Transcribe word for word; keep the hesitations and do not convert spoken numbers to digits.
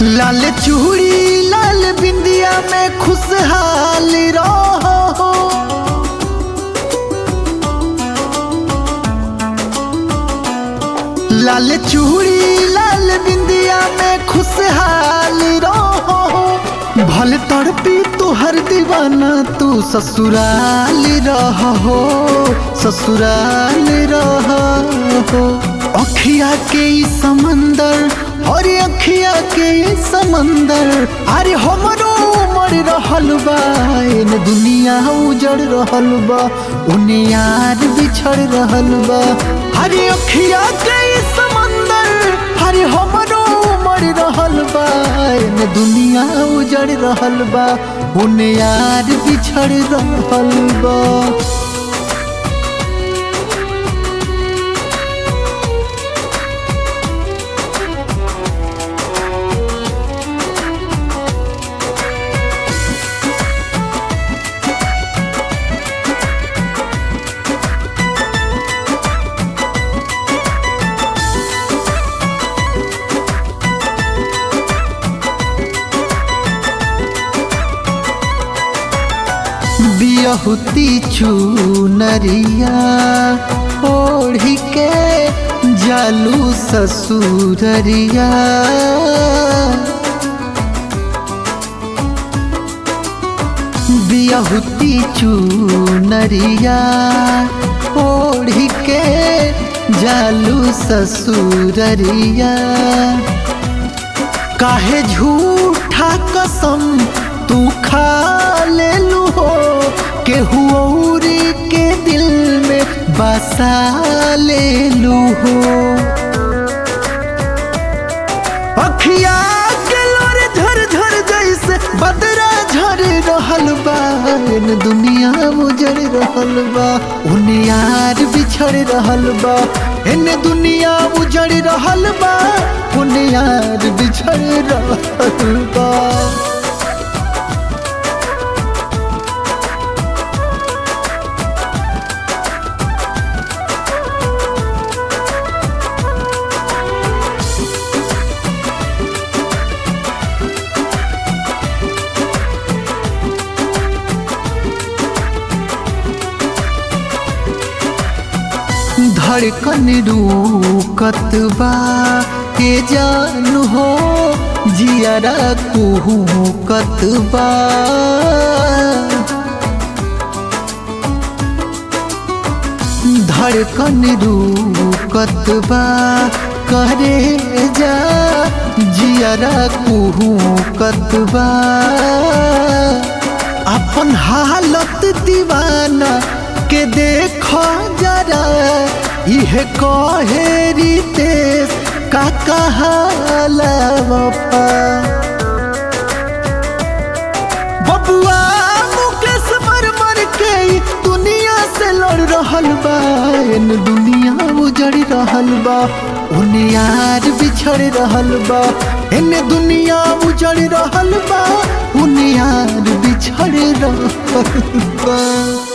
लाल चूड़ी लाल बिंदिया में खुशहाल रहो। लाल चूड़ी लाल बिंदिया में खुशहाल रहो। भल तड़पी तू हर दीवाना तू ससुराल रहो, ससुराल रहो। अखिया के ई समंदर और अखिया के ई समंदर, अरे हमरो उमड़ रहल बा, इन दुनिया उजड़ रहल बा, उन्हें यार बिछड़ रहल बा। अरे अखिया के ई समंदर, अरे हमरो उमड़ रहल बा, इन दुनिया उजड़ रहल बा, उन्हें यार बिछड़ रहल बा। बियहुती चुनरिया ओढ़ी के जालू ससुररिया। बियहुती चुनरिया ओढ़ी के जालू ससुररिया। काहे झूठा कसम तू खा ले लू हो, केहू औरी के दिल में बसा ले लू हो। अखिया के लोरे झर झर जैसे बदरा झर रहल बा, इन दुनिया उजड़ रहल बा, उन यार बिछड़ रहल बा। इन दुनिया उजड़ रहल बा, उन यार बिछड़ रहल बा। धड़कन रूकत बा के जान हो, जियरा कुहुकत बा। धड़कन रूकत बा करे जा, जियरा कुहुकत बा। अपन हालत दीवाना के देखो जरा, यह कहे रितेश का कहाला वफा। बबुआ मुकेश मर मर के दुनिया से लड़ रहल बा, इन दुनिया उजड़ रहल बा, उन यार बिछड़ रहल बा। इन दुनिया उजड़ रहल बा, उन यार बिछड़ रहल बा।